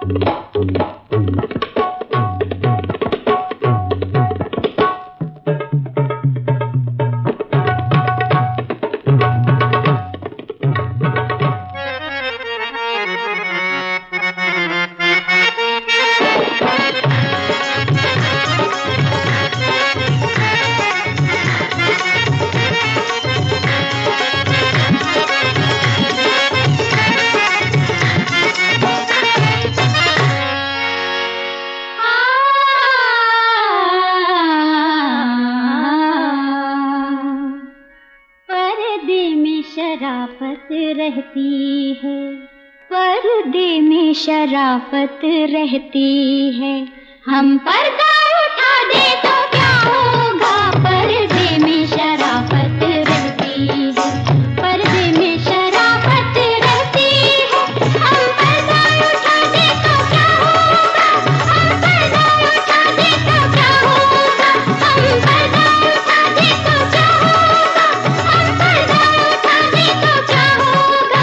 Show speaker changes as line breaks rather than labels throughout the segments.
शराफत रहती है, पर्दे में शराफत रहती है। हम पर्दा उठा दे तो क्या होगा, पर्दे में शराफत रहती है, पर्दे में शराफत रहती है। हम पर्दा उठा दे तो क्या होगा, हम पर्दा उठा दे तो क्या होगा, हम पर्दा उठा दे तो क्या होगा, हम पर्दा उठा दे तो क्या होगा।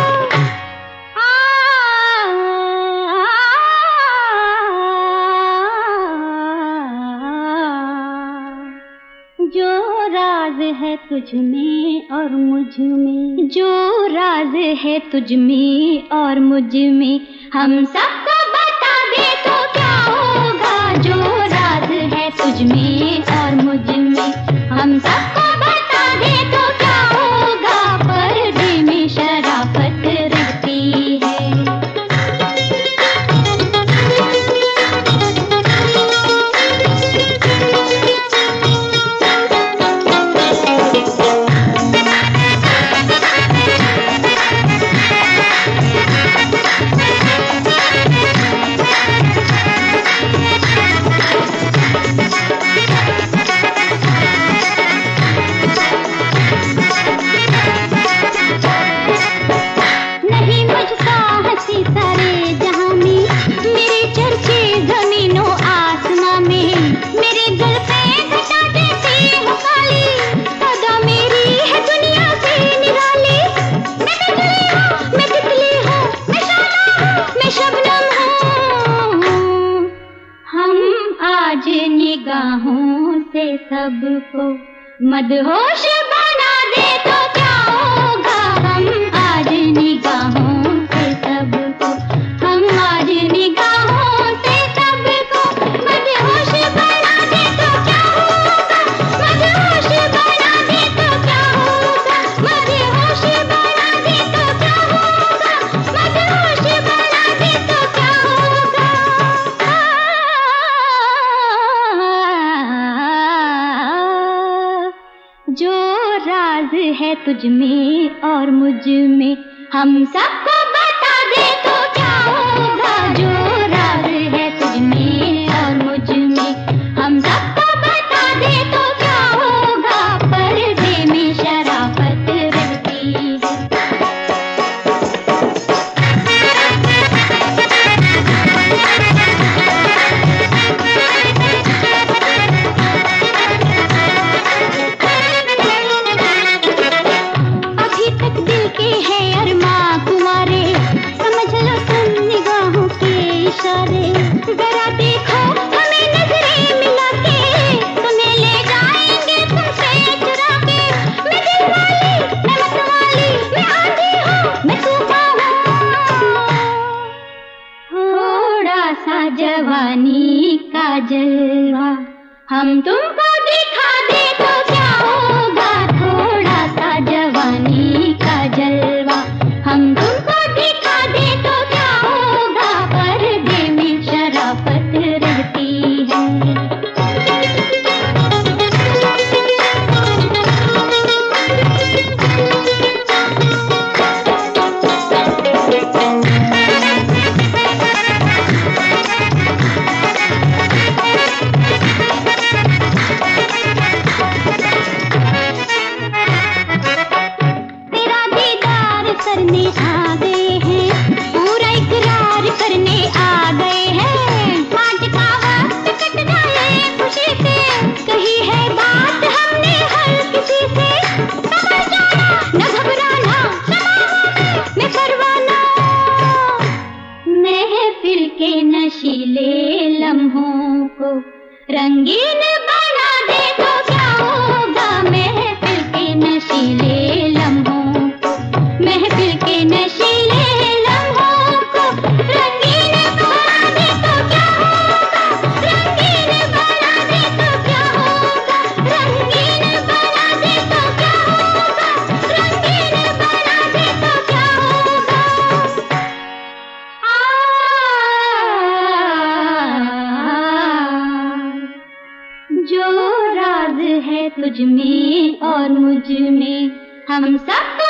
जो राज है तुझ में और मुझ में, जो राज है तुझ में और मुझ में, हम सबको बता दे तो क्या होगा। जो राज है तुझ में और मुझ में, हम सबको बता दे तो क्या होगा। पर्दे में शराफत रहती है। निगाहों से सबको मदहोश बना दे तो क्या होगा। हम आज निगाहों से सबको, हम आज निगाहों से सबको मदहोश बना दे तो क्या होगा। मदहोश बना दे तो क्या होगा, मदहोश बना दे तो क्या होगा, मदहोश बना दे तो क्या होगा। जो राज है तुझ में और मुझ में, हम सबको बता दे तो क्या होगा। जो राज है तुझ में और मुझ में, हम सबको बता दे तो क्या होगा। पर्दे में शराफत रहती है। जरा देखो हमें नजरें मिला के, तुम्हें ले जाएंगे तुमसे चुरा के। मैं दिल वाली, मैं मत वाली, मैं आंधी हूँ, मैं तूफान हूँ। थोड़ा सा जवानी का जलवा हम तुमको दिखा दे तो क्या होगा। थोड़ा सा जवानी का जलवा हम तुमको दिखा दे तो क्या होगा। पर्दे में शराफत रहती है। नशीले लम्हों को रंगीन बना दे तो क्या होगा। महफिल के नशीले लम्हों को, महफिल के नशीले लम्हों को रंगीन बना दे तो क्या होगा। रंगीन बना दे तो क्या होगा। रंगीन बना दे तो क्या होगा। रंगीन बना दे तो क्या होगा। जो राज है तुझ में और मुझ में हम सब